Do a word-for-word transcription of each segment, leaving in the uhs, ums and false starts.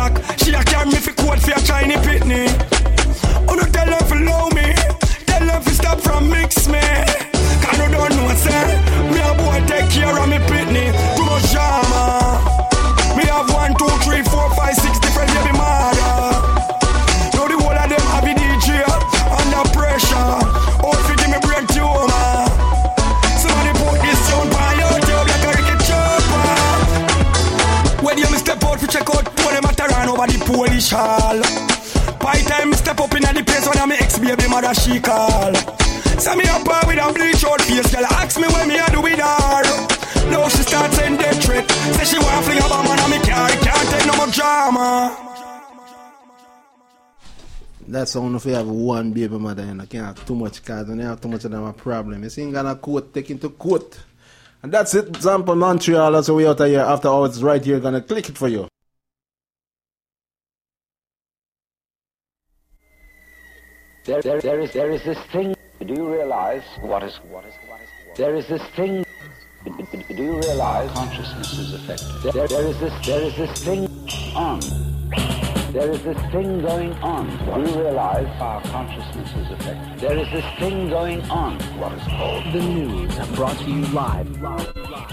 back. She a carry me for court for a tiny pitney. Oh no, tell her to love me. Tell her to stop from mix me. Cause you don't know, say me a boy take care of me pitney. Too much drama. Me have one, two, three, four, five, six different baby mother. Now the whole of them have a D J under pressure. Oh, if you give me brain tumor. Somebody put this sound by YouTube like a Ricky Chopper. When you me step out, we check out when them at around over the Polish hall. By time me step up in the place when I'm ex-baby mother she call. So me up her with a bleach out face. Girl ask me when me a do with her. Now she start saying death threat. Say she want fling a bomb on me car. Can't take no more drama. That's only if you have one baby mother and I can't have too much cars and you have too much of them a problem. You see, you gonna court, take into court. And that's it, Zampa Montreal. That's we out of here. After all, it's right here. Gonna click it for you. There, there, there is, there is this thing. Do you realize what is, what is, what is, what is? There is this thing. Do you realize consciousness is affected? There, there is this, there is this thing on. There is this thing going on. Do you realize our consciousness is affected? There is this thing going on. What is called the news, brought to you live. live, live.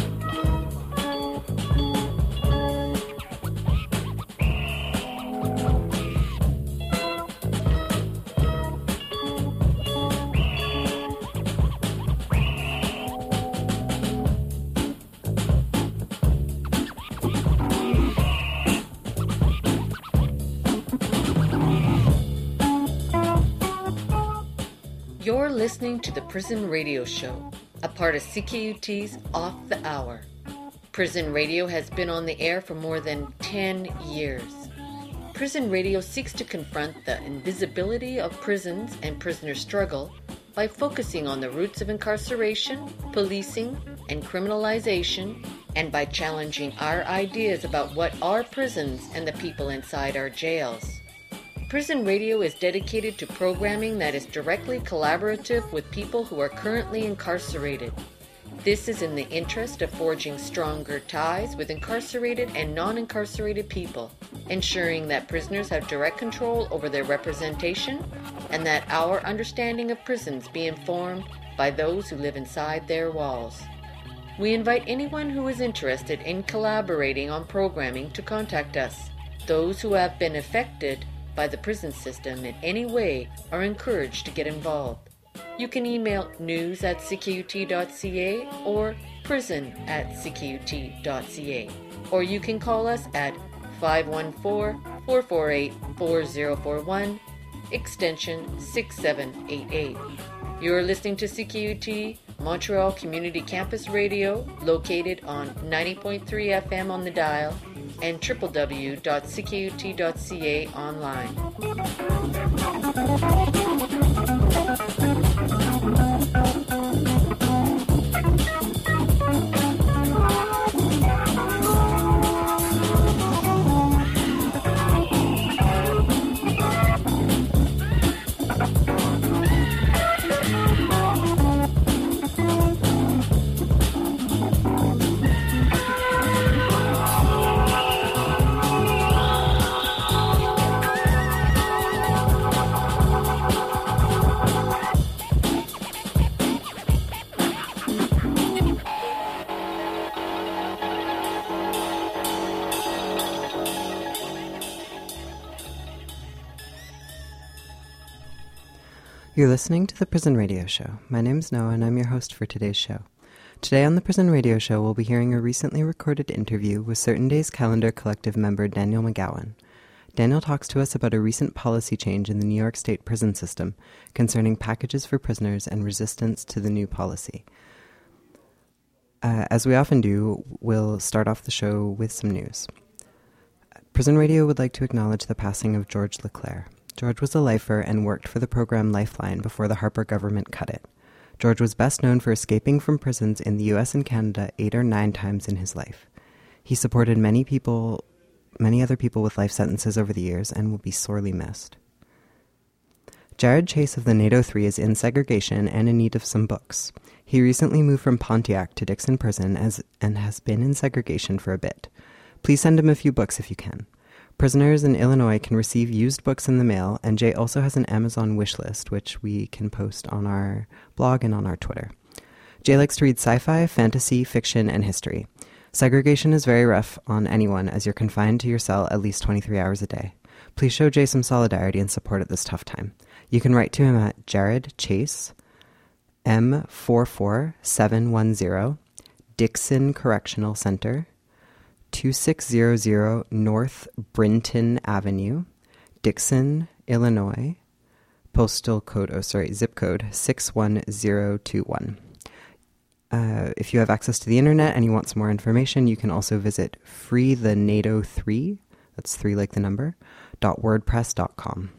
You're listening to the Prison Radio Show, a part of C K U T's Off the Hour. Prison Radio has been on the air for more than ten years. Prison Radio seeks to confront the invisibility of prisons and prisoner struggle by focusing on the roots of incarceration, policing, and criminalization, and by challenging our ideas about what are prisons and the people inside our jails. Prison Radio is dedicated to programming that is directly collaborative with people who are currently incarcerated. This is in the interest of forging stronger ties with incarcerated and non-incarcerated people, ensuring that prisoners have direct control over their representation and that our understanding of prisons be informed by those who live inside their walls. We invite anyone who is interested in collaborating on programming to contact us. Those who have been affected by the prison system in any way are encouraged to get involved. You can email news at c k u t dot c a or prison at c k u t dot c a, or you can call us at five one four, four four eight, four zero four one, extension six seven eight eight. You're listening to C K U T Montreal Community Campus Radio, located on ninety point three F M on the dial and w w w dot c k u t dot c a online. You're listening to the Prison Radio Show. My name is Noah, and I'm your host for today's show. Today on the Prison Radio Show, we'll be hearing a recently recorded interview with Certain Days Calendar Collective member Daniel McGowan. Daniel talks to us about a recent policy change in the New York State prison system concerning packages for prisoners and resistance to the new policy. Uh, as we often do, we'll start off the show with some news. Prison Radio would like to acknowledge the passing of George LeClaire. George was a lifer and worked for the program Lifeline before the Harper government cut it. George was best known for escaping from prisons in the U S and Canada eight or nine times in his life. He supported many people, many other people with life sentences over the years and will be sorely missed. Jared Chase of the NATO three is in segregation and in need of some books. He recently moved from Pontiac to Dixon Prison as, and has been in segregation for a bit. Please send him a few books if you can. Prisoners in Illinois can receive used books in the mail, and Jay also has an Amazon wish list, which we can post on our blog and on our Twitter. Jay likes to read sci-fi, fantasy, fiction, and history. Segregation is very rough on anyone, as you're confined to your cell at least twenty-three hours a day. Please show Jay some solidarity and support at this tough time. You can write to him at Jared Chase, M four four seven one zero, Dixon Correctional Center, twenty-six hundred North Brinton Avenue, Dixon, Illinois, postal code, oh sorry, zip code six one zero two one. Uh, if you have access to the internet and you want some more information, you can also visit free the nato three, that's three like the number, dot wordpress dot com.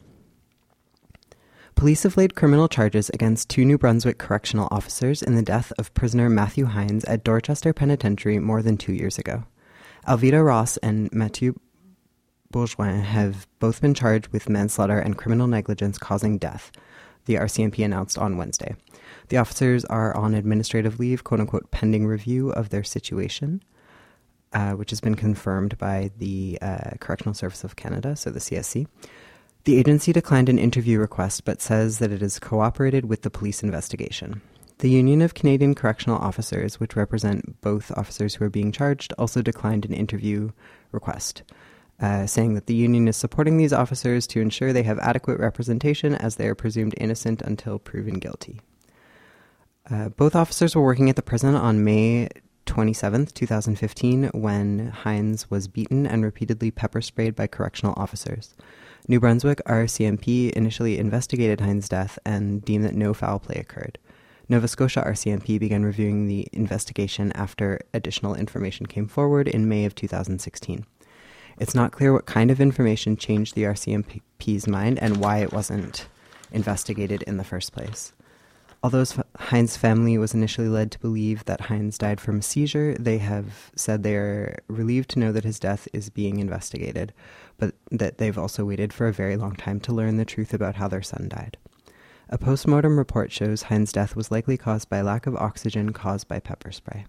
Police have laid criminal charges against two New Brunswick correctional officers in the death of prisoner Matthew Hines at Dorchester Penitentiary more than two years ago. Alvida Ross and Mathieu Bourgoin have both been charged with manslaughter and criminal negligence causing death, the R C M P announced on Wednesday. The officers are on administrative leave, quote-unquote, pending review of their situation, uh, which has been confirmed by the uh, Correctional Service of Canada, so the C S C. The agency declined an interview request, but says that it has cooperated with the police investigation. The Union of Canadian Correctional Officers, which represent both officers who are being charged, also declined an interview request, uh, saying that the union is supporting these officers to ensure they have adequate representation as they are presumed innocent until proven guilty. Uh, both officers were working at the prison on May twenty-seventh, twenty fifteen, when Hines was beaten and repeatedly pepper sprayed by correctional officers. New Brunswick R C M P initially investigated Hines' death and deemed that no foul play occurred. Nova Scotia R C M P began reviewing the investigation after additional information came forward in May of two thousand sixteen. It's not clear what kind of information changed the R C M P's mind and why it wasn't investigated in the first place. Although Hines' family was initially led to believe that Hines died from a seizure, they have said they are relieved to know that his death is being investigated, but that they've also waited for a very long time to learn the truth about how their son died. A postmortem report shows Hines' death was likely caused by lack of oxygen caused by pepper spray.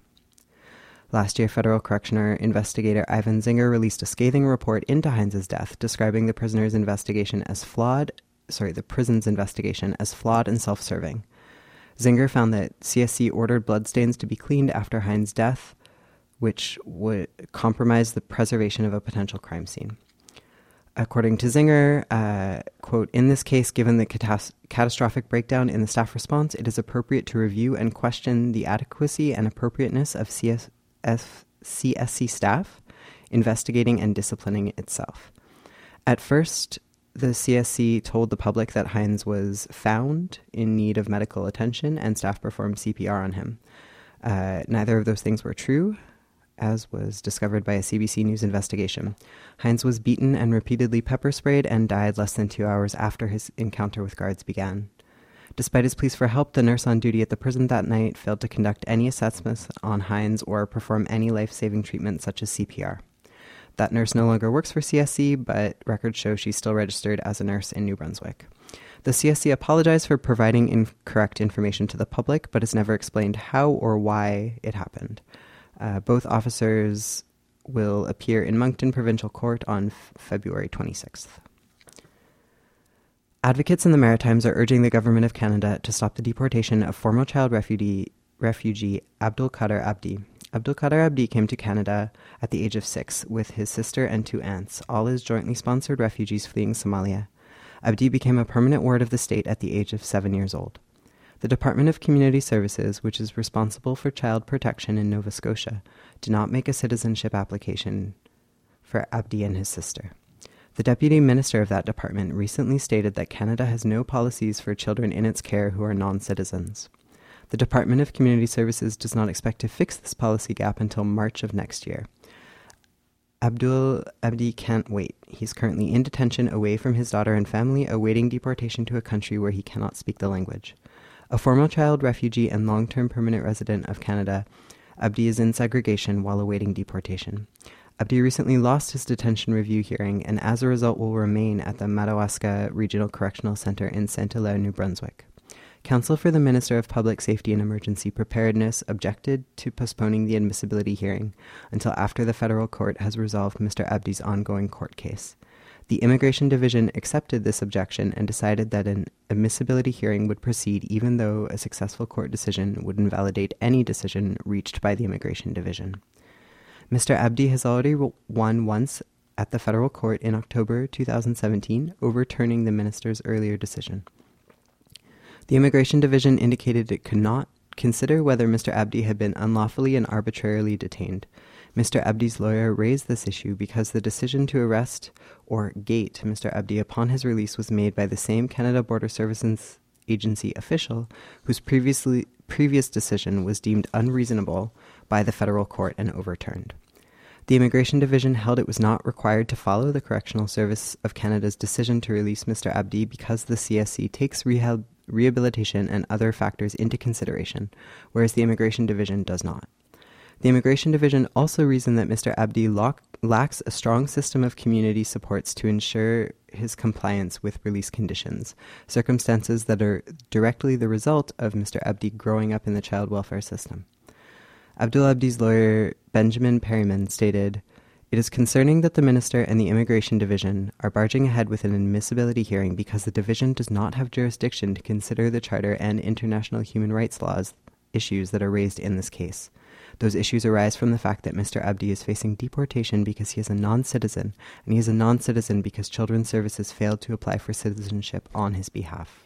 Last year, federal correctional investigator Ivan Zinger released a scathing report into Hines' death, describing the prisoner's investigation as flawed, sorry, the prison's investigation as flawed and self-serving. Zinger found that C S C ordered bloodstains to be cleaned after Hines' death, which would compromise the preservation of a potential crime scene. According to Zinger, uh, quote, in this case, given the catas- catastrophic breakdown in the staff response, it is appropriate to review and question the adequacy and appropriateness of C S- F- C S C staff investigating and disciplining itself. At first, the C S C told the public that Hines was found in need of medical attention and staff performed C P R on him. Uh, neither of those things were true, as was discovered by a C B C News investigation. Hines was beaten and repeatedly pepper sprayed and died less than two hours after his encounter with guards began. Despite his pleas for help, the nurse on duty at the prison that night failed to conduct any assessments on Hines or perform any life-saving treatment such as C P R. That nurse no longer works for C S C, but records show she's still registered as a nurse in New Brunswick. The C S C apologized for providing incorrect information to the public, but has never explained how or why it happened. Uh, both officers will appear in Moncton Provincial Court on f- February twenty-sixth. Advocates in the Maritimes are urging the Government of Canada to stop the deportation of former child refugee, refugee Abdul Qadir Abdi. Abdul Qadir Abdi came to Canada at the age of six with his sister and two aunts, all as jointly sponsored refugees fleeing Somalia. Abdi became a permanent ward of the state at the age of seven years old. The Department of Community Services, which is responsible for child protection in Nova Scotia, did not make a citizenship application for Abdi and his sister. The Deputy Minister of that department recently stated that Canada has no policies for children in its care who are non-citizens. The Department of Community Services does not expect to fix this policy gap until March of next year. Abdul Abdi can't wait. He's currently in detention away from his daughter and family, awaiting deportation to a country where he cannot speak the language. A former child refugee and long-term permanent resident of Canada, Abdi is in segregation while awaiting deportation. Abdi recently lost his detention review hearing and as a result will remain at the Madawaska Regional Correctional Center in Saint-Hilaire, New Brunswick. Counsel for the Minister of Public Safety and Emergency Preparedness objected to postponing the admissibility hearing until after the federal court has resolved Mister Abdi's ongoing court case. The Immigration Division accepted this objection and decided that an admissibility hearing would proceed even though a successful court decision would invalidate any decision reached by the Immigration Division. Mister Abdi has already won once at the federal court in October two thousand seventeen, overturning the minister's earlier decision. The Immigration Division indicated it could not consider whether Mister Abdi had been unlawfully and arbitrarily detained. Mister Abdi's lawyer raised this issue because the decision to arrest or gate Mister Abdi upon his release was made by the same Canada Border Services Agency official whose previously previous decision was deemed unreasonable by the federal court and overturned. The Immigration Division held it was not required to follow the Correctional Service of Canada's decision to release Mister Abdi because the C S C takes rehab rehabilitation and other factors into consideration, whereas the Immigration Division does not. The Immigration Division also reasoned that Mister Abdi lock, lacks a strong system of community supports to ensure his compliance with release conditions, circumstances that are directly the result of Mister Abdi growing up in the child welfare system. Abdul Abdi's lawyer, Benjamin Perryman, stated, "It is concerning that the Minister and the Immigration Division are barging ahead with an admissibility hearing because the Division does not have jurisdiction to consider the Charter and international human rights laws issues that are raised in this case. Those issues arise from the fact that Mister Abdi is facing deportation because he is a non-citizen, and he is a non-citizen because Children's Services failed to apply for citizenship on his behalf."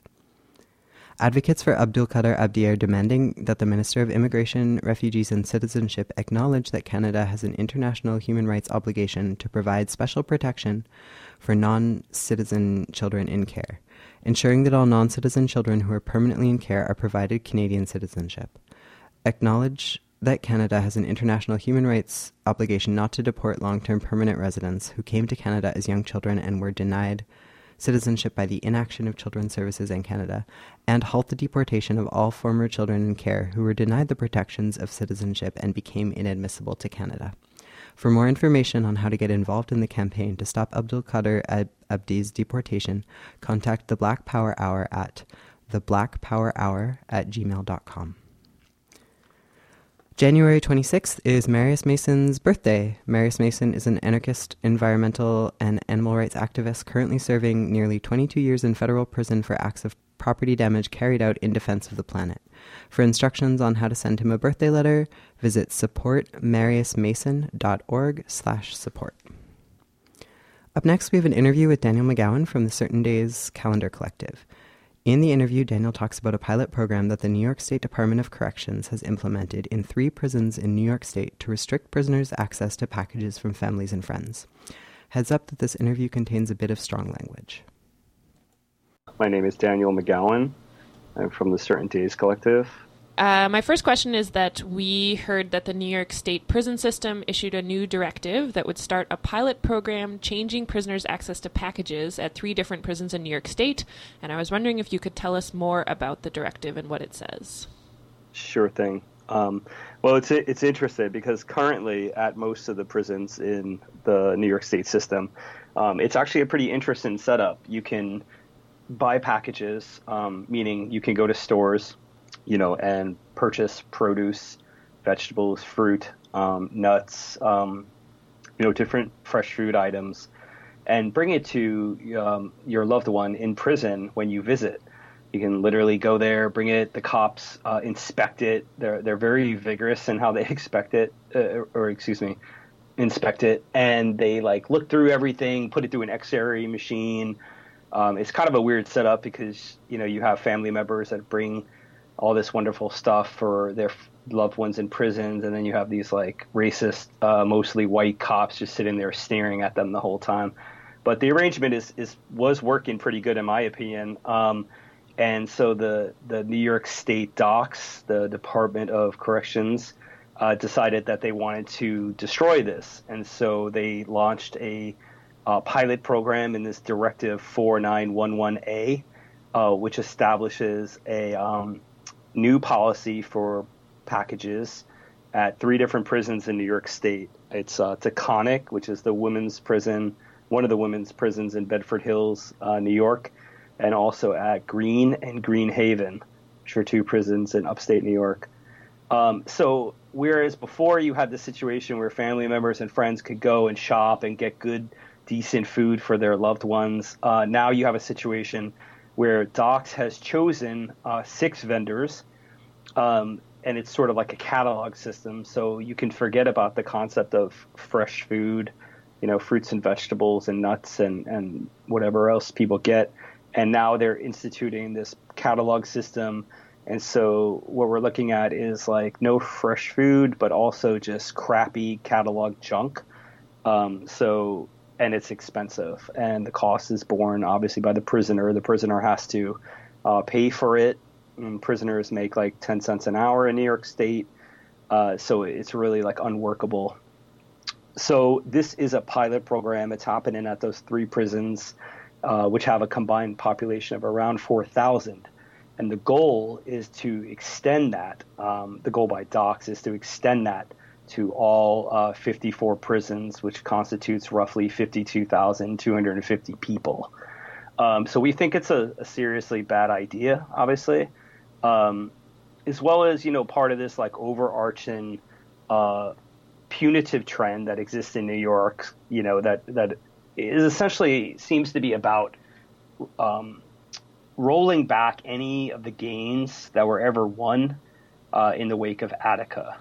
Advocates for Abdul Qadir Abdi are demanding that the Minister of Immigration, Refugees and Citizenship acknowledge that Canada has an international human rights obligation to provide special protection for non-citizen children in care, ensuring that all non-citizen children who are permanently in care are provided Canadian citizenship. Acknowledge that Canada has an international human rights obligation not to deport long-term permanent residents who came to Canada as young children and were denied citizenship by the inaction of Children's Services in Canada, and halt the deportation of all former children in care who were denied the protections of citizenship and became inadmissible to Canada. For more information on how to get involved in the campaign to stop Abdul Qadir Ab- Abdi's deportation, contact the Black Power Hour at the black power hour at gmail dot com. January twenty-sixth is Marius Mason's birthday. Marius Mason is an anarchist, environmental, and animal rights activist currently serving nearly twenty-two years in federal prison for acts of property damage carried out in defense of the planet. For instructions on how to send him a birthday letter, visit support marius mason dot org slash support. Up next, we have an interview with Daniel McGowan from the Certain Days Calendar Collective. In the interview, Daniel talks about a pilot program that the New York State Department of Corrections has implemented in three prisons in New York State to restrict prisoners' access to packages from families and friends. Heads up that this interview contains a bit of strong language. My name is Daniel McGowan. I'm from the Certain Days Collective. Uh, my first question is that we heard that the New York State prison system issued a new directive that would start a pilot program changing prisoners' access to packages at three different prisons in New York State, and I was wondering if you could tell us more about the directive and what it says. Sure thing. Um, well, it's it's interesting because currently at most of the prisons in the New York State system, um, it's actually a pretty interesting setup. You can buy packages, um, meaning you can go to stores, you know, and purchase produce, vegetables, fruit, um, nuts, um, you know, different fresh food items, and bring it to um, your loved one in prison when you visit. You can literally go there, bring it. The cops uh, inspect it. They're they're very vigorous in how they expect it, uh, or excuse me, inspect it, and they like look through everything, put it through an X-ray machine. Um, it's kind of a weird setup because you know you have family members that bring all this wonderful stuff for their loved ones in prisons, and then you have these like racist, uh, mostly white cops just sitting there staring at them the whole time. But the arrangement is, is was working pretty good in my opinion. Um, and so the the New York State Docs, the Department of Corrections, uh, decided that they wanted to destroy this, and so they launched a uh, pilot program in this Directive four nine one one A, uh, which establishes a um, new policy for packages at three different prisons in New York State. It's uh, Taconic, which is the women's prison, one of the women's prisons in Bedford Hills, uh, New York, and also at Green and Green Haven, which are two prisons in upstate New York. Um, so whereas before you had the situation where family members and friends could go and shop and get good, decent food for their loved ones, uh, now you have a situation where Docs has chosen uh, six vendors, um, and it's sort of like a catalog system. So you can forget about the concept of fresh food, you know, fruits and vegetables and nuts and, and whatever else people get. And now they're instituting this catalog system. And so what we're looking at is like no fresh food, but also just crappy catalog junk. Um, so, and it's expensive, and the cost is borne obviously by the prisoner. The prisoner has to uh, pay for it. And prisoners make like ten cents an hour in New York State. Uh, so it's really like unworkable. So this is a pilot program. It's happening at those three prisons, uh, which have a combined population of around four thousand. And the goal is to extend that. Um, the goal by Docs is to extend that to all uh, fifty-four prisons, which constitutes roughly fifty-two thousand two hundred fifty people. Um, so we think it's a, a seriously bad idea, obviously, um, as well as, you know, part of this like overarching uh, punitive trend that exists in New York, you know, that, that is essentially seems to be about um, rolling back any of the gains that were ever won uh, in the wake of Attica.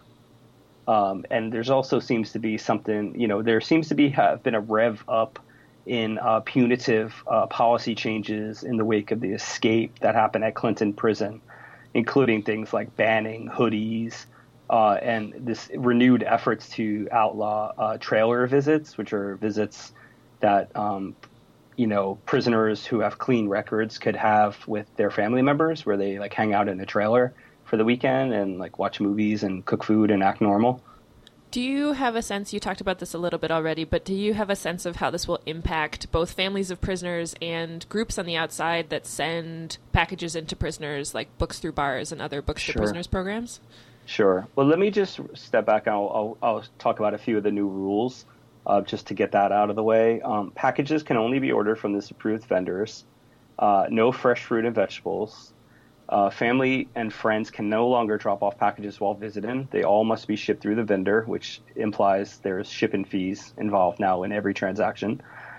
Um, and there's also seems to be something, you know, there seems to be have been a rev up in uh, punitive uh, policy changes in the wake of the escape that happened at Clinton Prison, including things like banning hoodies uh, and this renewed efforts to outlaw uh, trailer visits, which are visits that, um, you know, prisoners who have clean records could have with their family members, where they like hang out in a trailer for the weekend and like watch movies and cook food and act normal. Do you have a sense, you talked about this a little bit already, but do you have a sense of how this will impact both families of prisoners and groups on the outside that send packages into prisoners, like Books Through Bars and other Books Sure. to Prisoners programs? Sure. Well, let me just step back and I'll, I'll, I'll talk about a few of the new rules uh, just to get that out of the way. Um, packages can only be ordered from this approved vendors. Uh, no fresh fruit and vegetables. Uh, family and friends can no longer drop off packages while visiting. They all must be shipped through the vendor, which implies there's shipping fees involved now in every transaction.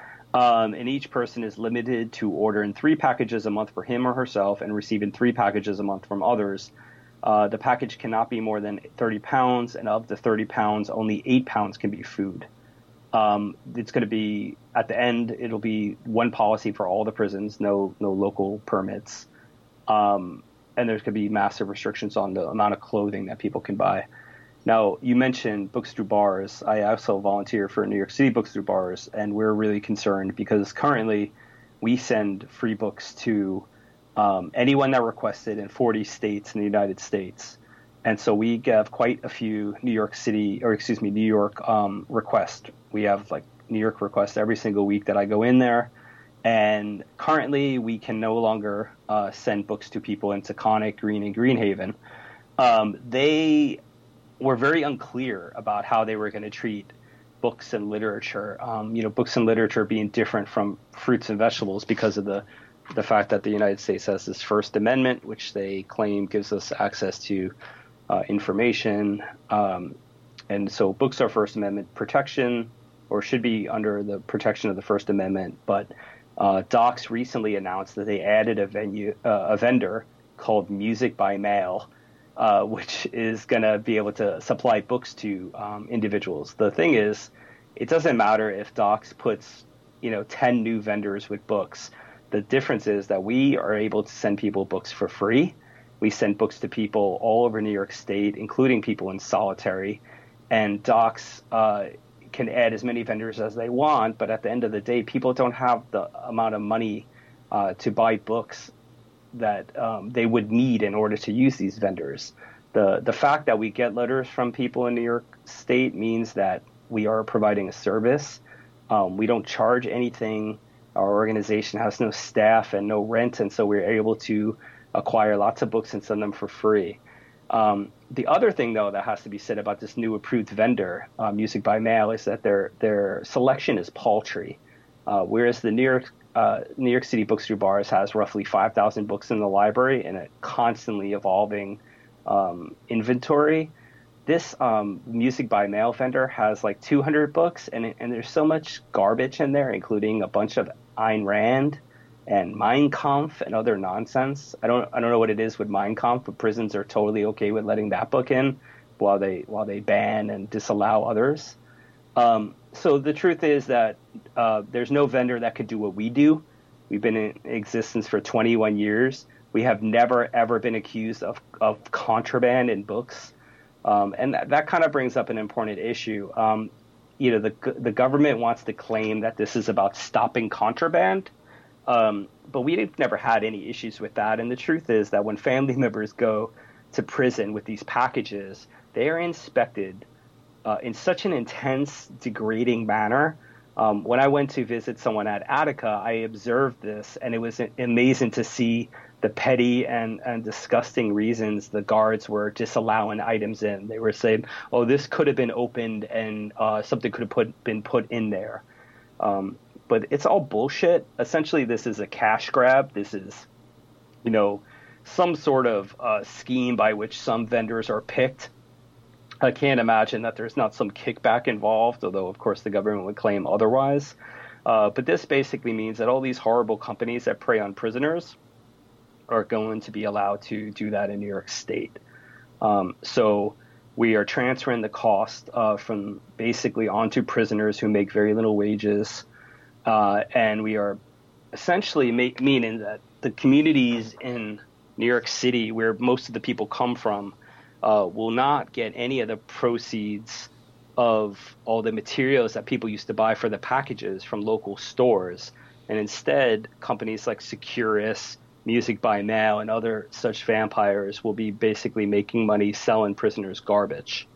Um, and each person is limited to ordering three packages a month for him or herself and receiving three packages a month from others. Uh, the package cannot be more than thirty pounds, and of the thirty pounds, only eight pounds can be food. Um, it's going to be, at the end, it'll be one policy for all the prisons, no no local permits. Um, and there's going to be massive restrictions on the amount of clothing that people can buy. Now, you mentioned Books Through Bars. I also volunteer for New York City Books Through Bars, and we're really concerned because currently we send free books to um, anyone that requested in forty states in the United States. And so we have quite a few New York City, or excuse me, New York um, requests. We have like New York requests every single week that I go in there. And currently, we can no longer uh, send books to people in Taconic, Green, and Greenhaven. Um, they were very unclear about how they were going to treat books and literature. Um, you know, books and literature being different from fruits and vegetables because of the the fact that the United States has this First Amendment, which they claim gives us access to uh, information. Um, and so, books are First Amendment protection, or should be under the protection of the First Amendment, but Uh, Docs recently announced that they added a venue, uh, a vendor called Music by Mail, uh, which is going to be able to supply books to um, individuals. The thing is, it doesn't matter if Docs puts, you know, ten new vendors with books. The difference is that we are able to send people books for free. We send books to people all over New York State, including people in solitary. And Docs uh, can add as many vendors as they want, but at the end of the day, people don't have the amount of money uh, to buy books that um, they would need in order to use these vendors. The the fact that we get letters from people in New York State means that we are providing a service. Um, we don't charge anything. Our organization has no staff and no rent, and so we're able to acquire lots of books and send them for free. Um, the other thing, though, that has to be said about this new approved vendor, uh, Music by Mail, is that their their selection is paltry. Uh, whereas the New York uh, New York City Books Through Bars has roughly five thousand books in the library and a constantly evolving um, inventory. This um, music by mail vendor has like two hundred books, and and there's so much garbage in there, including a bunch of Ayn Rand and Mein Kampf and other nonsense. I don't I don't know what it is with Mein Kampf, but prisons are totally okay with letting that book in, while they while they ban and disallow others. Um, so the truth is that uh, there's no vendor that could do what we do. We've been in existence for twenty-one years. We have never ever been accused of of contraband in books. Um, and that, that kind of brings up an important issue. Um, you know, the the government wants to claim that this is about stopping contraband, um, but we've never had any issues with that. And the truth is that when family members go to prison with these packages, they are inspected uh, in such an intense, degrading manner. Um, when I went to visit someone at Attica, I observed this, and it was amazing to see the petty and, and disgusting reasons the guards were disallowing items in. They were saying, oh, this could have been opened and uh, something could have put, been put in there. Um, but it's all bullshit. Essentially, this is a cash grab. This is, you know, some sort of uh, scheme by which some vendors are picked. I can't imagine that there's not some kickback involved, although, of course, the government would claim otherwise. Uh, but this basically means that all these horrible companies that prey on prisoners are going to be allowed to do that in New York State. Um, so we are transferring the cost uh, from basically onto prisoners who make very little wages. Uh, and we are essentially make, meaning that the communities in New York City, where most of the people come from, uh, will not get any of the proceeds of all the materials that people used to buy for the packages from local stores. And instead, companies like Securus, Music by Mail, and other such vampires will be basically making money selling prisoners garbage.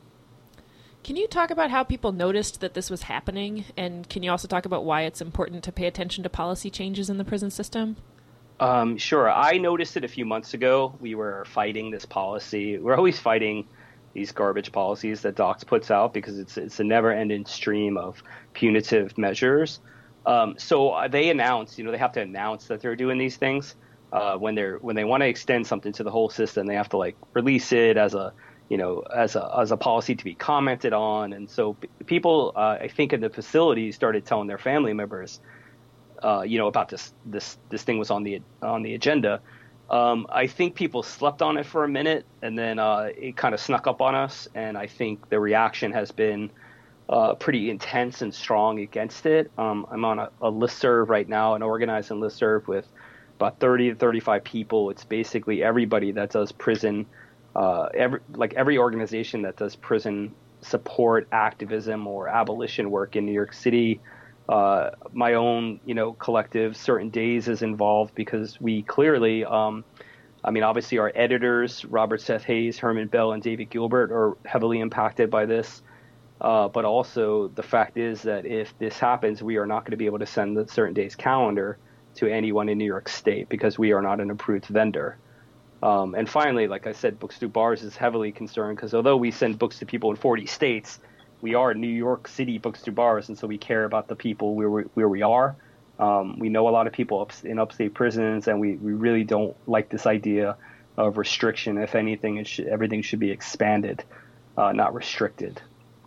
Can you talk about how people noticed that this was happening? And can you also talk about why it's important to pay attention to policy changes in the prison system? Um, sure. I noticed it a few months ago. We were fighting this policy. We're always fighting these garbage policies that Docs puts out because it's it's a never-ending stream of punitive measures. Um, so they announced, you know, they have to announce that they're doing these things. Uh, when they're when they want to extend something to the whole system, they have to like release it as a you know as a as a policy to be commented on. And so p- people, uh, I think, in the facilities started telling their family members, uh, you know, about this this this thing was on the on the agenda. Um, I think people slept on it for a minute, and then uh, it kind of snuck up on us. And I think the reaction has been uh, pretty intense and strong against it. Um, I'm on a, a listserv right now, an organizing listserv with about thirty to thirty-five people. It's basically everybody that does prison, uh, every, like every organization that does prison support, activism, or abolition work in New York City. Uh, my own, you know, collective, Certain Days, is involved because we clearly, um, I mean, obviously our editors, Robert Seth Hayes, Herman Bell, and David Gilbert, are heavily impacted by this. Uh, but also the fact is that if this happens, we are not going to be able to send the Certain Days calendar to anyone in New York State because we are not an approved vendor. Um, and finally, like I said, Books Through Bars is heavily concerned because although we send books to people in forty states, we are New York City Books Through Bars, and so we care about the people where we, where we are. Um, we know a lot of people up, in upstate prisons, and we, we really don't like this idea of restriction. If anything, it should, everything should be expanded, uh, not restricted.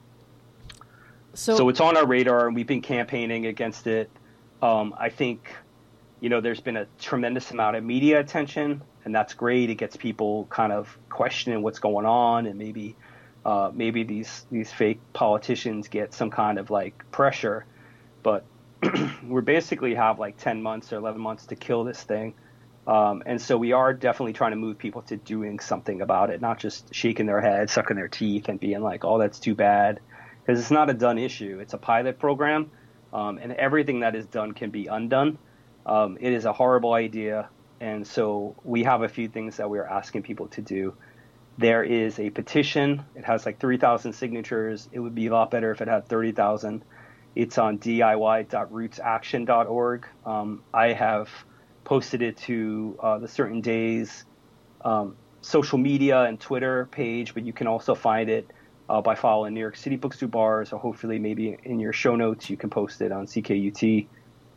So, so it's on our radar, and we've been campaigning against it. Um, I think, you know, there's been a tremendous amount of media attention, and that's great. It gets people kind of questioning what's going on, and maybe uh, maybe these these fake politicians get some kind of like pressure. But we basically have like ten months or eleven months to kill this thing. Um, and so we are definitely trying to move people to doing something about it, not just shaking their head, sucking their teeth, and being like, oh, that's too bad. Because it's not a done issue. It's a pilot program, um, and everything that is done can be undone. Um, it is a horrible idea, and so we have a few things that we are asking people to do. There is a petition. It has like three thousand signatures. It would be a lot better if it had thirty thousand. It's on D I Y dot roots action dot org. Um, I have posted it to uh, the Certain Days um, social media and Twitter page, but you can also find it uh, by following New York City Books Through Bars, or hopefully maybe in your show notes you can post it on C K U T.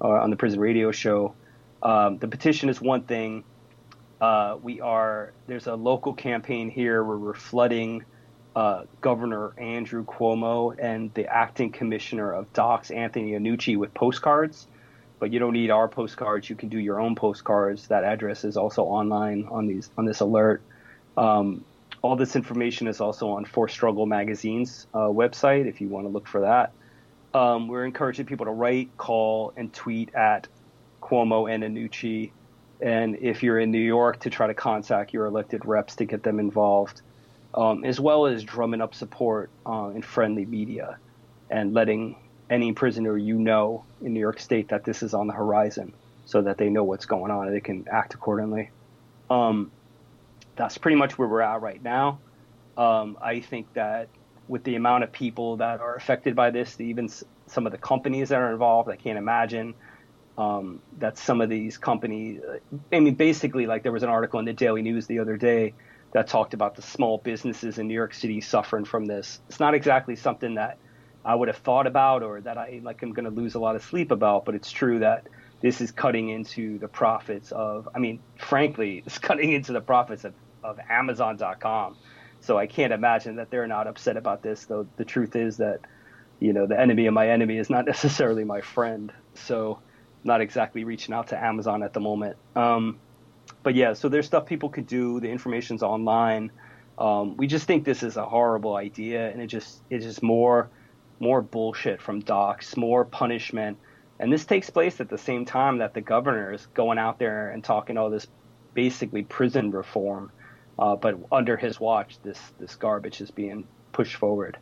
uh, on the Prison Radio Show. Um, the petition is one thing. Uh, we are there's a local campaign here where we're flooding uh, Governor Andrew Cuomo and the acting commissioner of docks, Anthony Annucci, with postcards. But you don't need our postcards. You can do your own postcards. That address is also online on these on this alert. Um, all this information is also on For Struggle Magazine's uh, website if you want to look for that. Um, we're encouraging people to write, call, and tweet at Cuomo and Annucci. And if you're in New York, to try to contact your elected reps to get them involved, um, as well as drumming up support uh, in friendly media and letting any prisoner you know in New York State that this is on the horizon so that they know what's going on and they can act accordingly. Um, that's pretty much where we're at right now. Um, I think that with the amount of people that are affected by this, even s- some of the companies that are involved, I can't imagine um, that some of these companies, I mean, basically, like there was an article in the Daily News the other day that talked about the small businesses in New York City suffering from this. It's not exactly something that I would have thought about or that I like I'm going to lose a lot of sleep about, but it's true that this is cutting into the profits of, I mean, frankly, it's cutting into the profits of, of Amazon dot com. So I can't imagine that they're not upset about this, though the truth is that, you know, the enemy of my enemy is not necessarily my friend. So I'm not exactly reaching out to Amazon at the moment. Um, but yeah, so there's stuff people could do. The information's online. Um, we just think this is a horrible idea, and it just it's just more more bullshit from docs, more punishment. And this takes place at the same time that the governor is going out there and talking all this basically prison reform. Uh, but under his watch, this, this garbage is being pushed forward.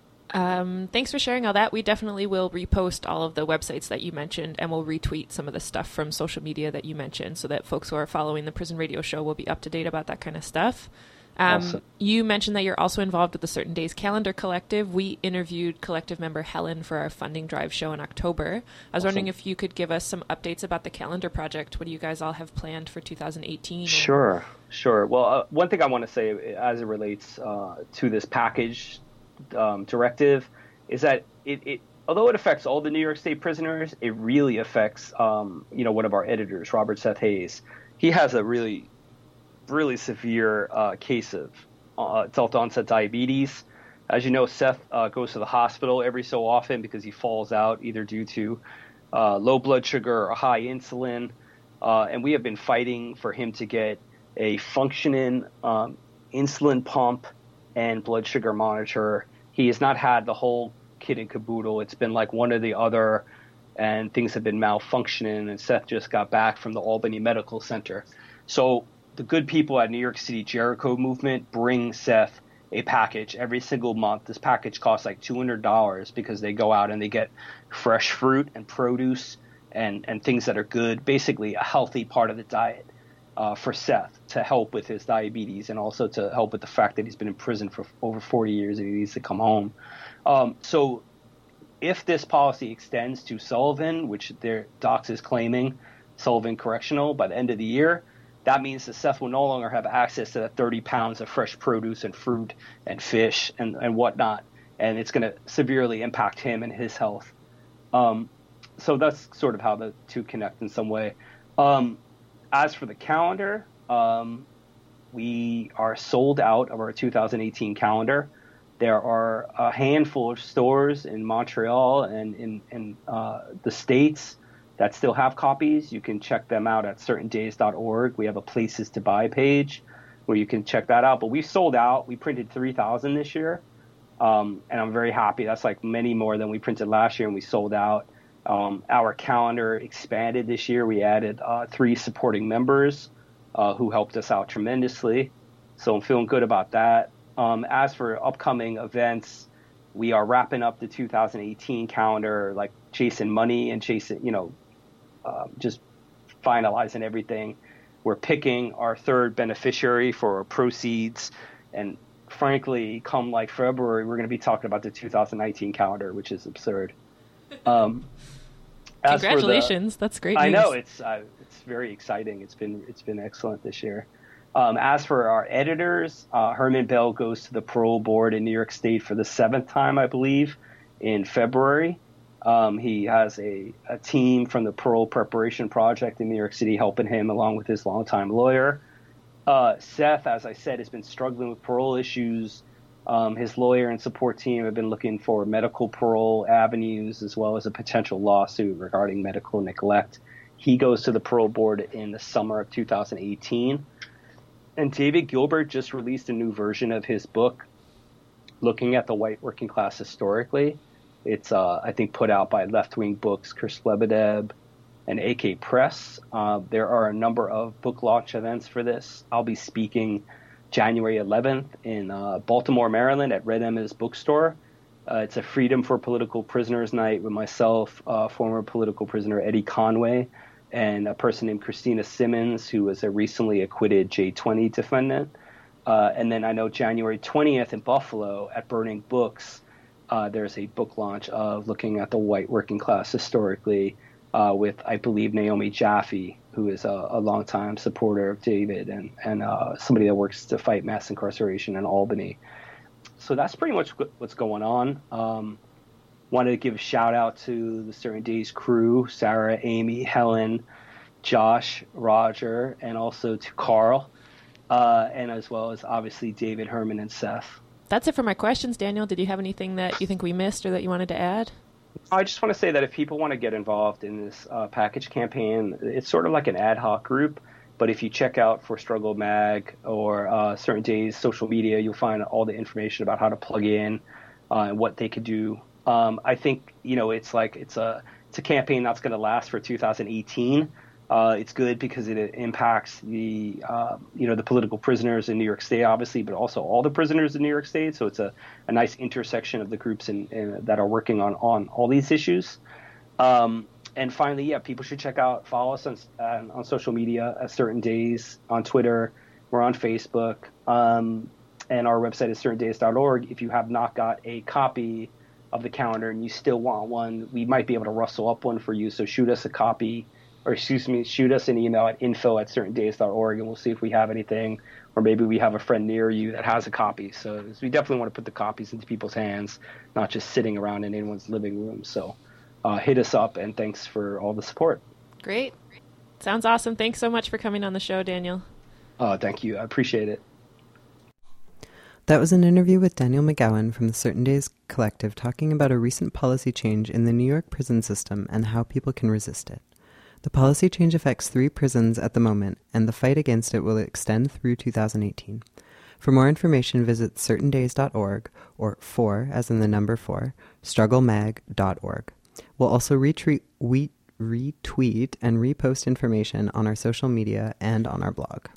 Um, thanks for sharing all that. We definitely will repost all of the websites that you mentioned, and we'll retweet some of the stuff from social media that you mentioned so that folks who are following the Prison Radio Show will be up to date about that kind of stuff. Um, awesome. You mentioned that you're also involved with the Certain Days Calendar Collective. We interviewed collective member Helen for our funding drive show in October. I was awesome. wondering if you could give us some updates about the calendar project. What do you guys all have planned for two thousand eighteen? Sure, sure. Well, uh, one thing I want to say as it relates uh, to this package um, directive is that it, it, although it affects all the New York State prisoners, it really affects, um, you know, one of our editors, Robert Seth Hayes. He has a really really severe uh, case of uh, adult onset diabetes. As you know, Seth uh, goes to the hospital every so often because he falls out either due to uh, low blood sugar or high insulin. Uh, and we have been fighting for him to get a functioning um, insulin pump and blood sugar monitor. He has not had the whole kit and caboodle. It's been like one or the other, and things have been malfunctioning. And Seth just got back from the Albany Medical Center. So the good people at New York City Jericho Movement bring Seth a package every single month. This package costs like two hundred dollars because they go out and they get fresh fruit and produce and, and things that are good, basically a healthy part of the diet uh, for Seth to help with his diabetes and also to help with the fact that he's been in prison for over forty years and he needs to come home. Um, so if this policy extends to Sullivan, which their docs is claiming, Sullivan Correctional, by the end of the year, that means that Seth will no longer have access to the thirty pounds of fresh produce and fruit and fish and, and whatnot. And it's going to severely impact him and his health. Um, so that's sort of how the two connect in some way. Um, as for the calendar, um, we are sold out of our two thousand eighteen calendar. There are a handful of stores in Montreal and in, in uh, the States that still have copies. You can check them out at certain days dot org. We have a places to buy page where you can check that out. But we sold out. We printed three thousand this year, um, and I'm very happy. That's like many more than we printed last year, and we sold out. Um, our calendar expanded this year. We added uh, three supporting members uh, who helped us out tremendously. So I'm feeling good about that. Um, as for upcoming events, we are wrapping up the two thousand eighteen calendar, like chasing money and chasing, you know, Uh, just finalizing everything. We're picking our third beneficiary for our proceeds. And frankly, come like February, we're going to be talking about the two thousand nineteen calendar, which is absurd. Um, Congratulations. The, That's great news. I know. It's uh, it's very exciting. It's been it's been excellent this year. Um, as for our editors, uh, Herman Bell goes to the parole board in New York State for the seventh time, I believe, in February. Um, he has a, a team from the Parole Preparation Project in New York City helping him, along with his longtime lawyer. Uh, Seth, as I said, has been struggling with parole issues. Um, his lawyer and support team have been looking for medical parole avenues as well as a potential lawsuit regarding medical neglect. He goes to the parole board in the summer of two thousand eighteen. And David Gilbert just released a new version of his book looking at the white working class historically. It's, uh, I think, put out by Left Wing Books, Chris Lebedev, and A K Press. Uh, there are a number of book launch events for this. I'll be speaking January eleventh in uh, Baltimore, Maryland at Red Emma's bookstore. Uh, it's a Freedom for Political Prisoners night with myself, uh, former political prisoner Eddie Conway, and a person named Christina Simmons, who was a recently acquitted J twenty defendant. Uh, and then I know January twentieth in Buffalo at Burning Books, uh, there's a book launch of looking at the white working class historically uh, with, I believe, Naomi Jaffe, who is a, a longtime supporter of David and, and uh, somebody that works to fight mass incarceration in Albany. So that's pretty much what's going on. Um, wanted to give a shout out to the Certain Days crew, Sarah, Amy, Helen, Josh, Roger, and also to Carl, uh, and as well as obviously David, Herman, and Seth. That's it for my questions, Daniel. Did you have anything that you think we missed or that you wanted to add? I just want to say that if people want to get involved in this uh, package campaign, it's sort of like an ad hoc group. But if you check out For Struggle Mag or uh, Certain Days social media, you'll find all the information about how to plug in uh, and what they could do. Um, I think, you know, it's like it's a it's a campaign that's going to last for two thousand eighteen. Uh, it's good because it impacts the, uh, you know, the political prisoners in New York State, obviously, but also all the prisoners in New York State. So it's a, a nice intersection of the groups in, in, that are working on, on all these issues. Um, and finally, yeah, people should check out, follow us on, uh, on social media at Certain Days, on Twitter. We're on Facebook. Um, and our website is certain days dot org. If you have not got a copy of the calendar and you still want one, we might be able to rustle up one for you. So shoot us a copy. Or excuse me, shoot us an email at info at certain days dot org, and we'll see if we have anything, or maybe we have a friend near you that has a copy. So we definitely want to put the copies into people's hands, not just sitting around in anyone's living room. So uh, hit us up, and thanks for all the support. Great. Sounds awesome. Thanks so much for coming on the show, Daniel. Uh, thank you. I appreciate it. That was an interview with Daniel McGowan from the Certain Days Collective talking about a recent policy change in the New York prison system and how people can resist it. The policy change affects three prisons at the moment, and the fight against it will extend through two thousand eighteen. For more information, visit certain days dot org or four, as in the number four, struggle mag dot org. We'll also retweet, we, retweet and repost information on our social media and on our blog.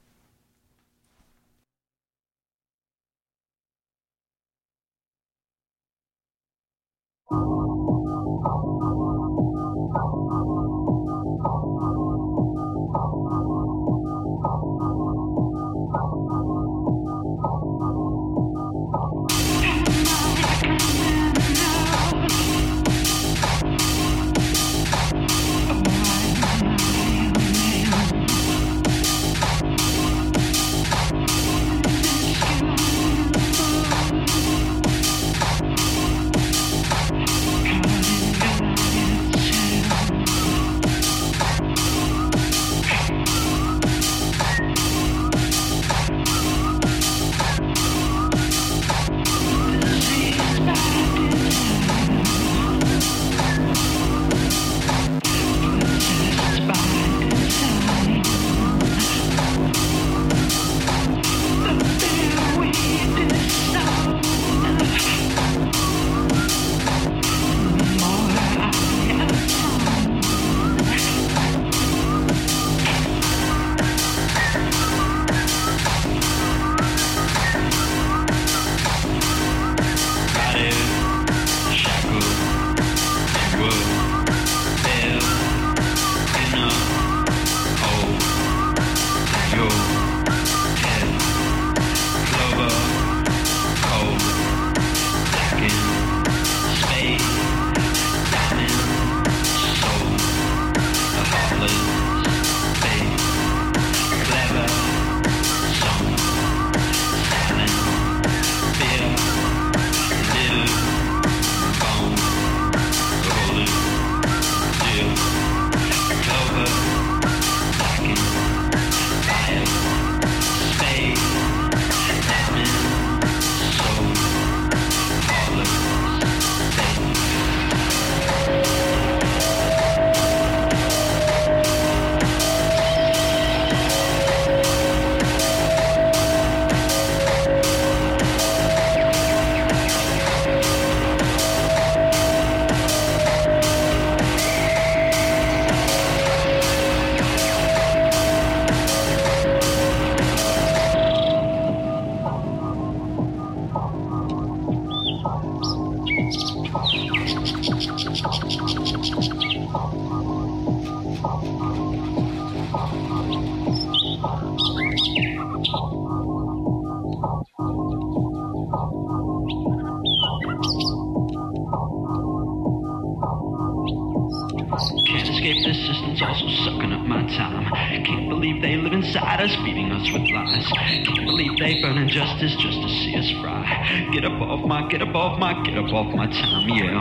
Can't escape this system's also sucking up my time. Can't believe they live inside us, feeding us with lies. Can't believe they burn injustice just to see us fry. Get up off my, get up off my, get up off my time, yeah.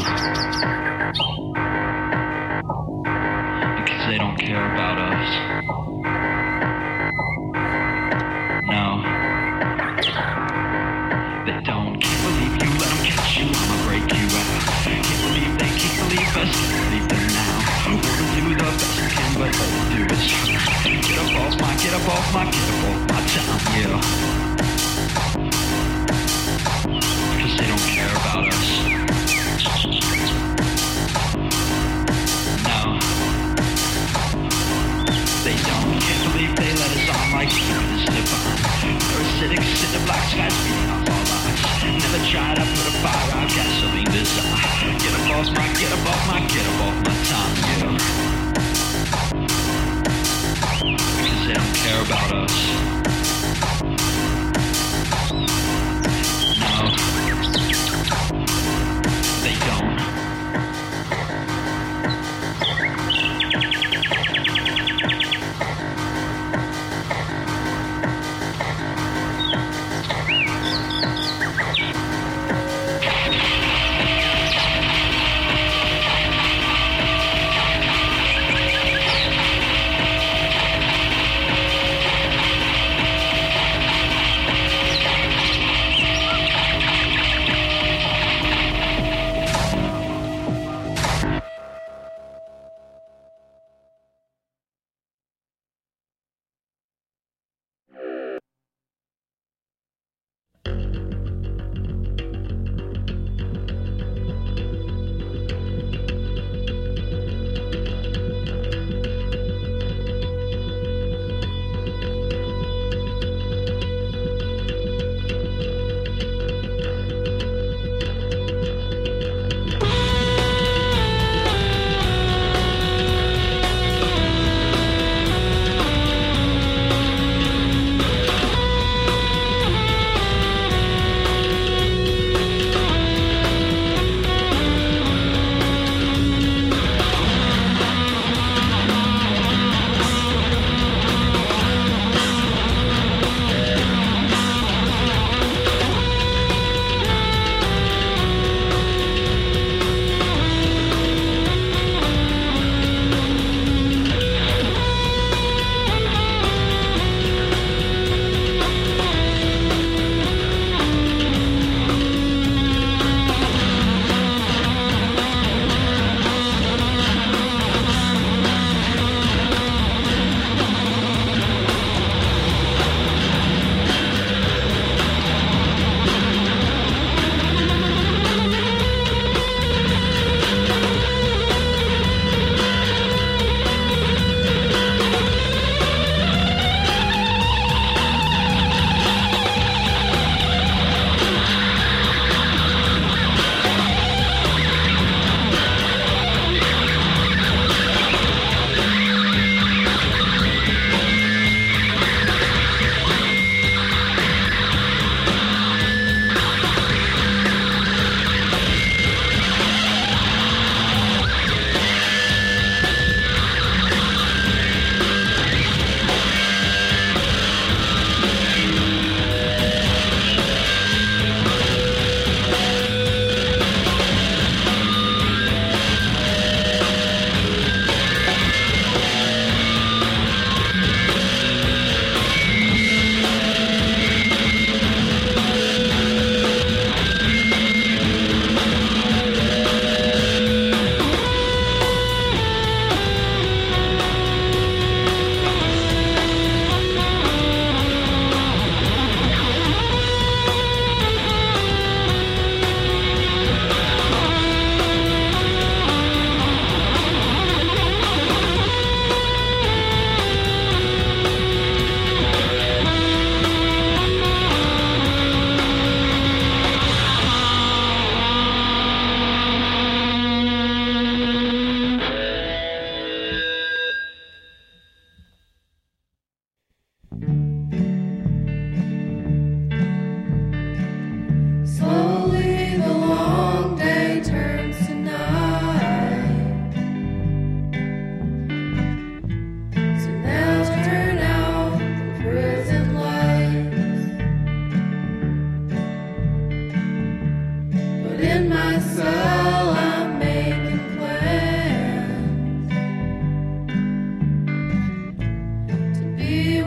Because they don't care about us. No. They don't. Can't believe you let them catch you, I'ma break you out. Can't believe they can't believe us, can't believe them now. Wanna do the best we can, but all we do is try. Get up off my, get up off my, get up off my time, yeah. Cause they don't care about us. No. They don't. Can't believe they let us on like human is divine. Parasitic, sit the black skies beating off our lives. Never try to put a fire out, gasoline design. Get up off my, get up off my, get up off my time, yeah. Because they don't care about us.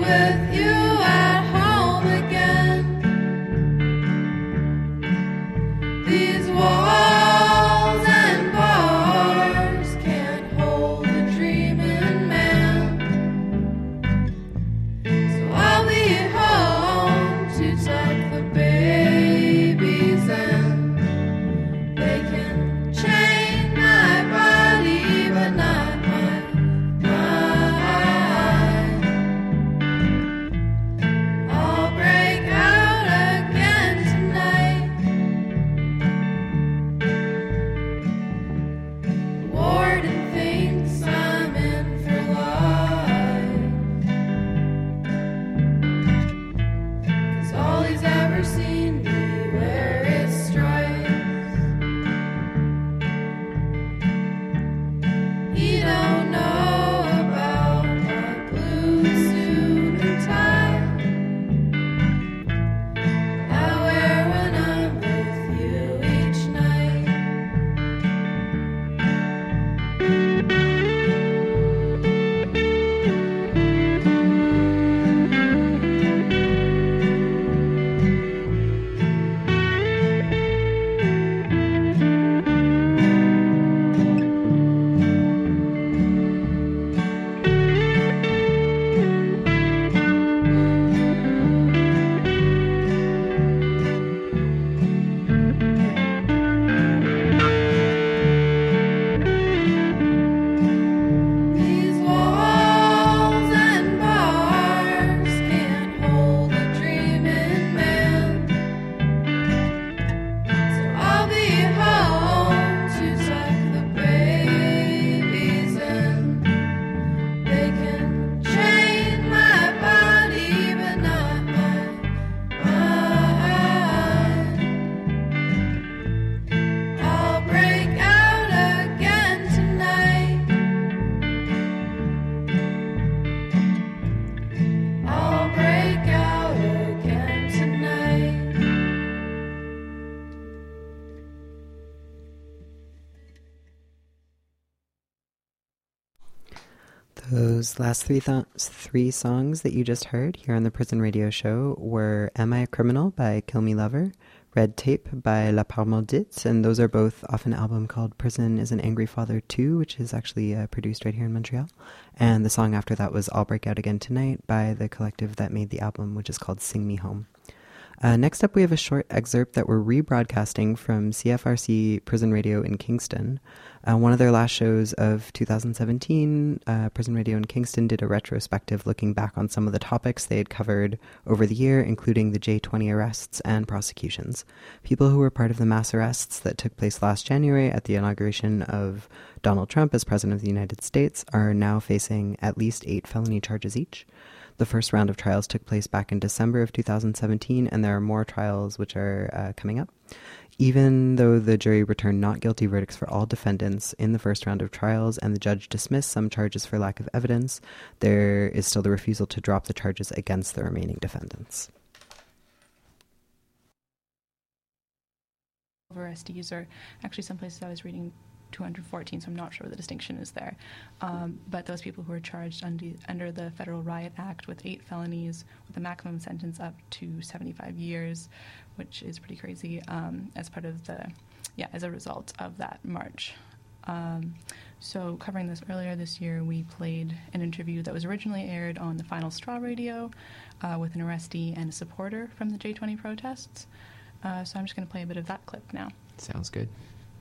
with you at home again. These walls and bars can't hold a dreaming man. So I'll be home to tuck the babies in. They can chain my body, but not my mind. I'll break out again tonight. The warden thinks I'm in for life, 'cause all he's ever seen me wear is stripes. He don't know about my blue suit and tie I wear when I'm with you each night. These walls and bars can't hold a dreaming man. So I'll be home to tuck the babies in. They can chain my body, but not my mind. I'll break out again tonight. I'll break out again tonight. Those last three th- three songs that you just heard here on the Prison Radio Show were Am I a Criminal by Kill Me Lover, Red Tape by La Part Maudite, and those are both off an album called Prison is an Angry Father two, which is actually uh, produced right here in Montreal. And the song after that was I'll Break Out Again Tonight by the collective that made the album, which is called Sing Me Home. Uh, next up, we have a short excerpt that we're rebroadcasting from C F R C Prison Radio in Kingston. Uh, one of their last shows of two thousand seventeen, uh, Prison Radio in Kingston did a retrospective looking back on some of the topics they had covered over the year, including the J twenty arrests and prosecutions. People who were part of the mass arrests that took place last January at the inauguration of Donald Trump as President of the United States are now facing at least eight felony charges each. The first round of trials took place back in December of two thousand seventeen, and there are more trials which are uh, coming up. Even though the jury returned not guilty verdicts for all defendants in the first round of trials and the judge dismissed some charges for lack of evidence, there is still the refusal to drop the charges against the remaining defendants. Arrestees are actually some places I was reading two hundred fourteen, so I'm not sure what the distinction is there. Um, but those people who are charged under, under the Federal Riot Act with eight felonies with a maximum sentence up to seventy-five years, which is pretty crazy, um, as part of the, yeah, as a result of that march. Um, so covering this earlier this year, we played an interview that was originally aired on the Final Straw Radio uh, with an arrestee and a supporter from the J twenty protests. Uh, so I'm just going to play a bit of that clip now. Sounds good.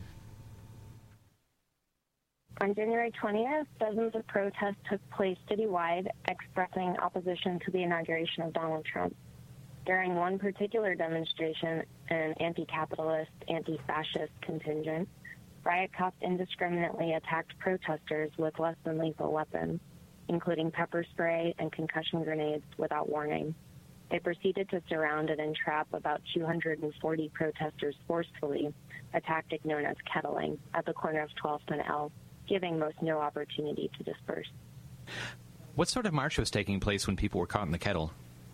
On January twentieth, dozens of protests took place citywide expressing opposition to the inauguration of Donald Trump. During one particular demonstration, an anti-capitalist, anti-fascist contingent, riot cops indiscriminately attacked protesters with less than lethal weapons, including pepper spray and concussion grenades without warning. They proceeded to surround and entrap about two hundred forty protesters forcefully, a tactic known as kettling, at the corner of twelfth and L, giving most no opportunity to disperse. What sort of march was taking place when people were caught in the kettle?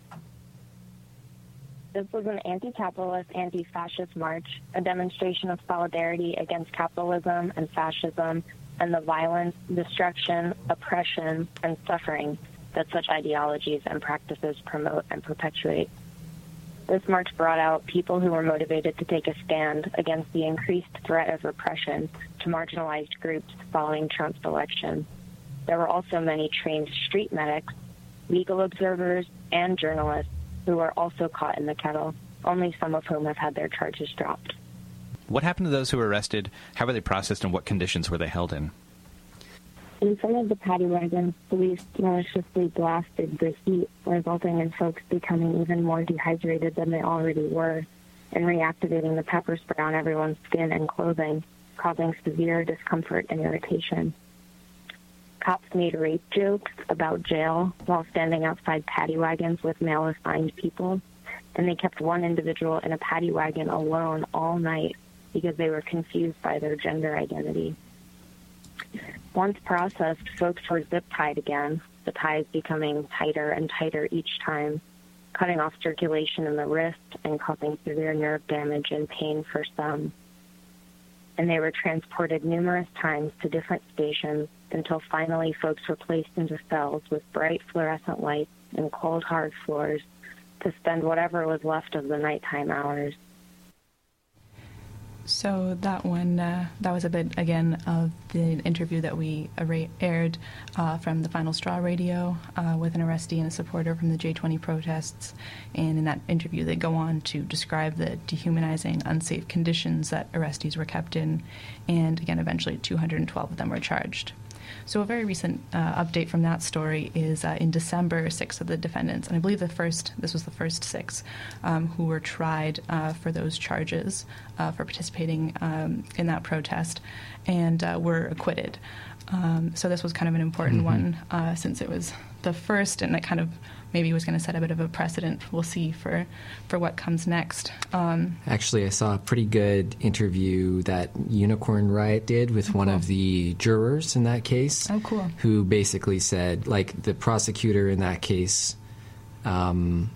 This was an anti-capitalist, anti-fascist march, a demonstration of solidarity against capitalism and fascism and the violence, destruction, oppression, and suffering that such ideologies and practices promote and perpetuate. This march brought out people who were motivated to take a stand against the increased threat of repression to marginalized groups following Trump's election. There were also many trained street medics, legal observers, and journalists who were also caught in the kettle, only some of whom have had their charges dropped. What happened to those who were arrested? How were they processed, and what conditions were they held in? In some of the paddy wagons, police maliciously blasted the heat, resulting in folks becoming even more dehydrated than they already were, and reactivating the pepper spray on everyone's skin and clothing, causing severe discomfort and irritation. Cops made rape jokes about jail while standing outside paddy wagons with male-assigned people, and they kept one individual in a paddy wagon alone all night because they were confused by their gender identity. Once processed, folks were zip-tied again, the ties becoming tighter and tighter each time, cutting off circulation in the wrist and causing severe nerve damage and pain for some. And they were transported numerous times to different stations until finally folks were placed into cells with bright fluorescent lights and cold, hard floors to spend whatever was left of the nighttime hours. So that one, uh, that was a bit, again, of the interview that we arra- aired uh, from the Final Straw Radio uh, with an arrestee and a supporter from the J twenty protests. And in that interview, they go on to describe the dehumanizing, unsafe conditions that arrestees were kept in. And again, eventually two hundred twelve of them were charged. So a very recent uh, update from that story is uh, in December, six of the defendants, and I believe the first, this was the first six, um, who were tried uh, for those charges uh, for participating um, in that protest, and uh, were acquitted. Um, so this was kind of an important Mm-hmm. one uh, since it was the first, and it kind of maybe was going to set a bit of a precedent. We'll see for, for what comes next. Um, Actually, I saw a pretty good interview that Unicorn Riot did with one of the jurors in that case. Oh, cool. Who basically said, like, the prosecutor in that case um,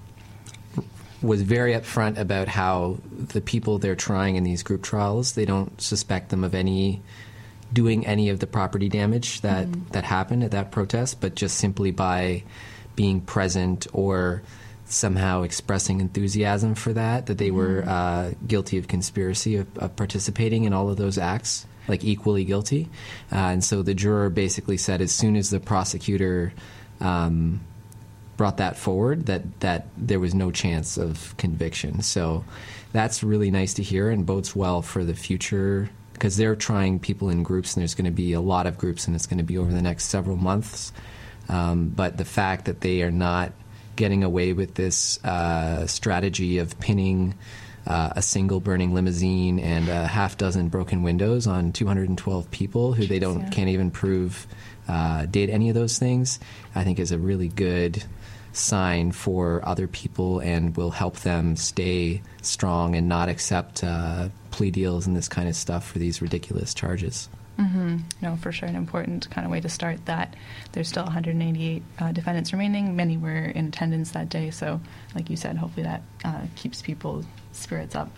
was very upfront about how the people they're trying in these group trials, they don't suspect them of any doing any of the property damage that, Mhm. that happened at that protest, but just simply by being present or somehow expressing enthusiasm for that, that they were uh, guilty of conspiracy of, of participating in all of those acts, like equally guilty. Uh, and so the juror basically said as soon as the prosecutor um, brought that forward, that, that there was no chance of conviction. So that's really nice to hear and bodes well for the future, because they're trying people in groups, and there's going to be a lot of groups, and it's going to be over the next several months. Um, but the fact that they are not getting away with this uh, strategy of pinning uh, a single burning limousine and a half dozen broken windows on two hundred twelve people who they don't yeah. can't even prove uh, did any of those things, I think is a really good sign for other people and will help them stay strong and not accept uh, plea deals and this kind of stuff for these ridiculous charges. Mm-hmm. No, for sure, an important kind of way to start that. There's still one hundred eighty-eight uh, defendants remaining. Many were in attendance that day, so like you said, hopefully that uh, keeps people's spirits up.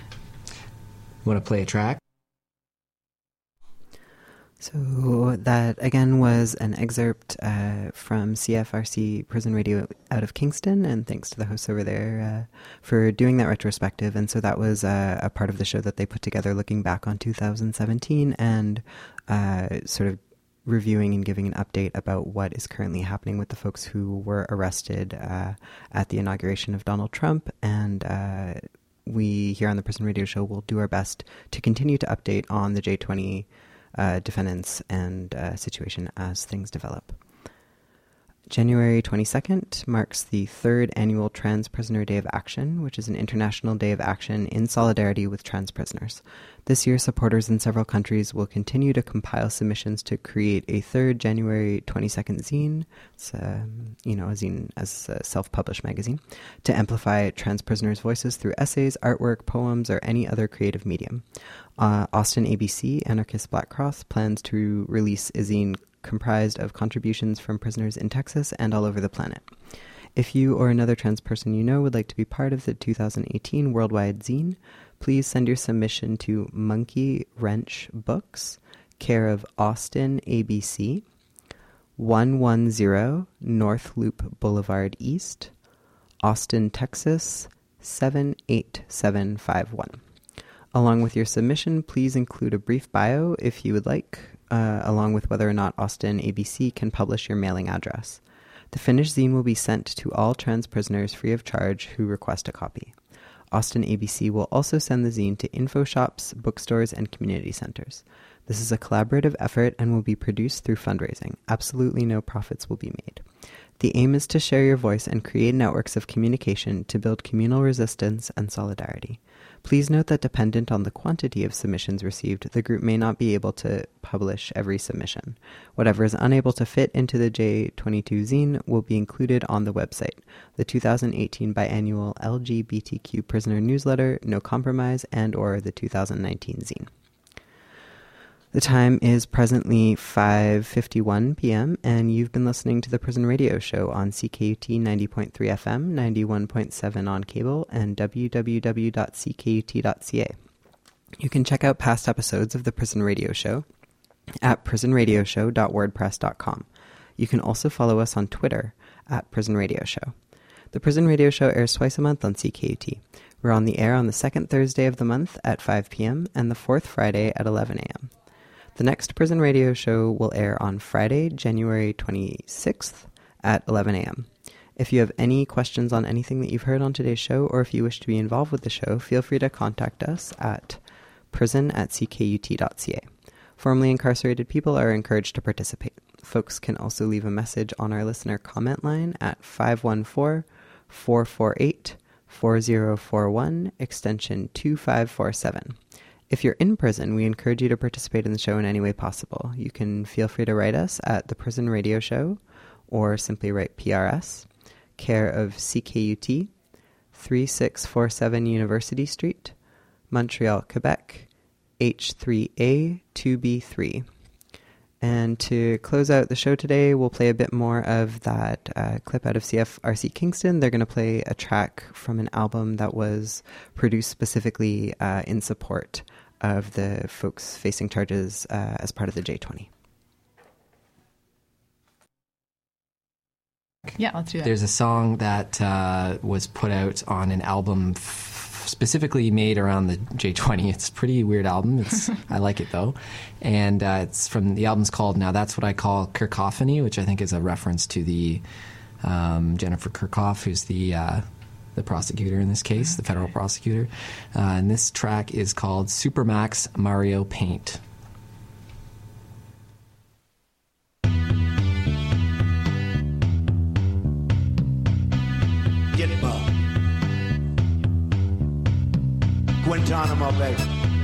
Want to play a track? So that, again, was an excerpt uh, from C F R C Prison Radio out of Kingston, and thanks to the hosts over there uh, for doing that retrospective. And so that was uh, a part of the show that they put together looking back on two thousand seventeen and uh, sort of reviewing and giving an update about what is currently happening with the folks who were arrested uh, at the inauguration of Donald Trump. And uh, we here on the Prison Radio Show will do our best to continue to update on the J twenty Uh, defendants and uh, situation as things develop. January twenty-second marks the third annual Trans Prisoner Day of Action, which is an international day of action in solidarity with trans prisoners. This year, supporters in several countries will continue to compile submissions to create a third January twenty-second zine, it's, um, you know, a zine as a self-published magazine, to amplify trans prisoners' voices through essays, artwork, poems, or any other creative medium. Uh, Austin A B C, Anarchist Black Cross, plans to release a zine comprised of contributions from prisoners in Texas and all over the planet. If you or another trans person you know would like to be part of the two thousand eighteen Worldwide Zine, please send your submission to Monkey Wrench Books, care of Austin A B C, one one zero North Loop Boulevard East, Austin, Texas seven eight seven five one. Along with your submission, please include a brief bio if you would like, uh, along with whether or not Austin A B C can publish your mailing address. The finished zine will be sent to all trans prisoners free of charge who request a copy. Austin A B C will also send the zine to info shops, bookstores, and community centers. This is a collaborative effort and will be produced through fundraising. Absolutely no profits will be made. The aim is to share your voice and create networks of communication to build communal resistance and solidarity. Please note that dependent on the quantity of submissions received, the group may not be able to publish every submission. Whatever is unable to fit into the J twenty-two zine will be included on the website, the two thousand eighteen biannual L G B T Q prisoner newsletter, No Compromise, and or the two thousand nineteen zine. The time is presently five fifty-one p.m., and you've been listening to the Prison Radio Show on C K U T ninety point three F M, ninety-one point seven on cable, and w w w dot c k u t dot c a. You can check out past episodes of the Prison Radio Show at prison radio show dot wordpress dot com. You can also follow us on Twitter at Prison Radio Show. The Prison Radio Show airs twice a month on C K U T. We're on the air on the second Thursday of the month at five p.m. and the fourth Friday at eleven a.m. The next Prison Radio Show will air on Friday, January twenty-sixth at eleven a.m. If you have any questions on anything that you've heard on today's show, or if you wish to be involved with the show, feel free to contact us at prison at c k u t dot c a. Formerly incarcerated people are encouraged to participate. Folks can also leave a message on our listener comment line at five one four, four four eight, four zero four one, extension two five four seven. If you're in prison, we encourage you to participate in the show in any way possible. You can feel free to write us at The Prison Radio Show, or simply write P R S, care of C K U T, thirty-six forty-seven University Street, Montreal, Quebec, H three A two B three. And to close out the show today, we'll play a bit more of that uh, clip out of C F R C Kingston. They're going to play a track from an album that was produced specifically uh, in support of the folks facing charges uh, as part of the J twenty. Yeah, let's do that. There's a song that uh, was put out on an album f- specifically made around the J twenty. It's a pretty weird album. It's I like it, though. And uh, it's from the album's called Now That's What I Call Kirkophony, which I think is a reference to the um, Jennifer Kirkhoff, who's the... Uh, the prosecutor in this case, the federal prosecutor. Uh, and this track is called Supermax Mario Paint. Gitmo. Guantanamo Bay.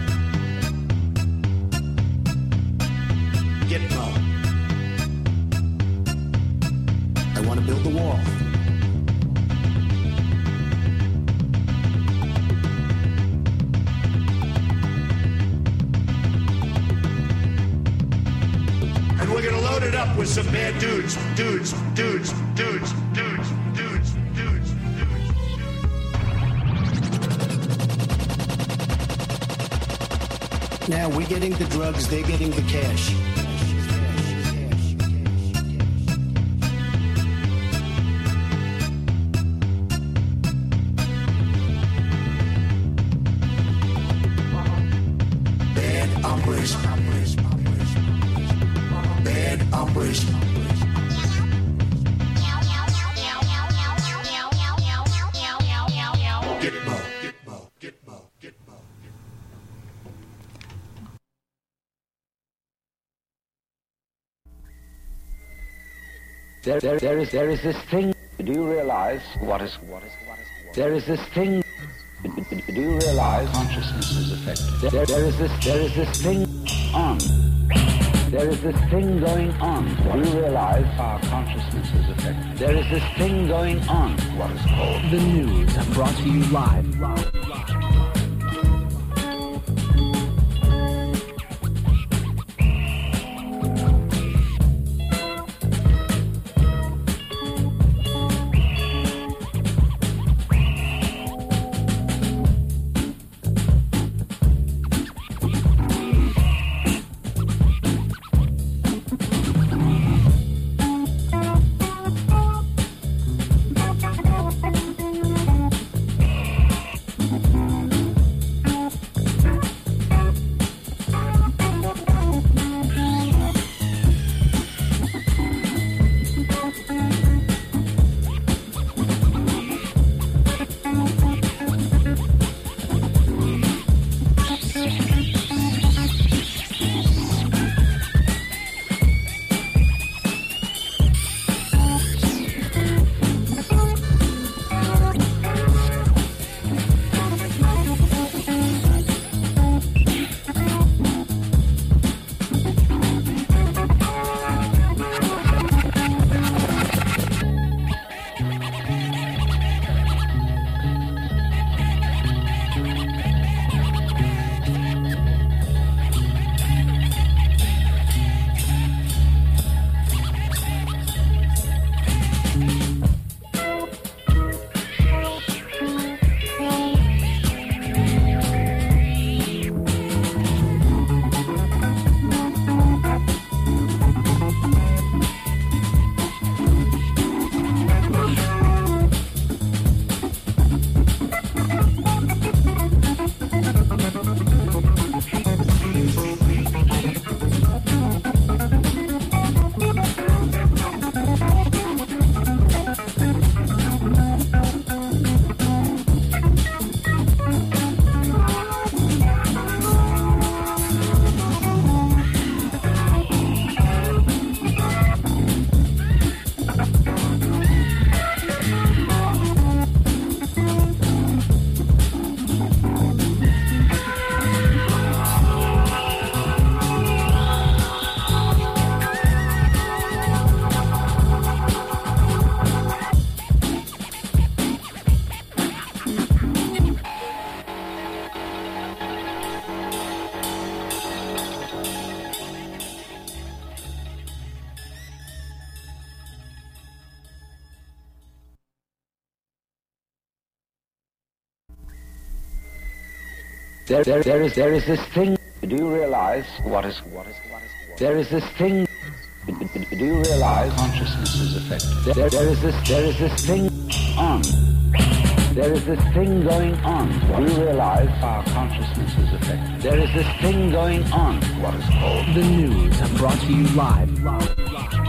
Gitmo. I want to build the wall. And we're gonna load it up with some bad dudes, dudes, dudes, dudes, dudes, dudes, dudes, dudes. Now we're getting the drugs, they're getting the cash. Bad hombres. Bad hombres. Gitmo, Gitmo, Gitmo, Gitmo. There, there, there is, there is this thing. Do you realize what is, what is, what is, what is? There is this thing. Do you realize consciousness is affected? There, there is this, there is this thing on. There is this thing going on. Do you realize our consciousness is affected? There is this thing going on. What is called The news brought to you live. live. There, there, there is, there is this thing. Do you realize what is, what is, what is? There is this thing. Do you realize consciousness is affected? There, there is this, there is this thing on. There is this thing going on. Do you realize our consciousness is affected? There is this thing going on. What is called The news brought to you live.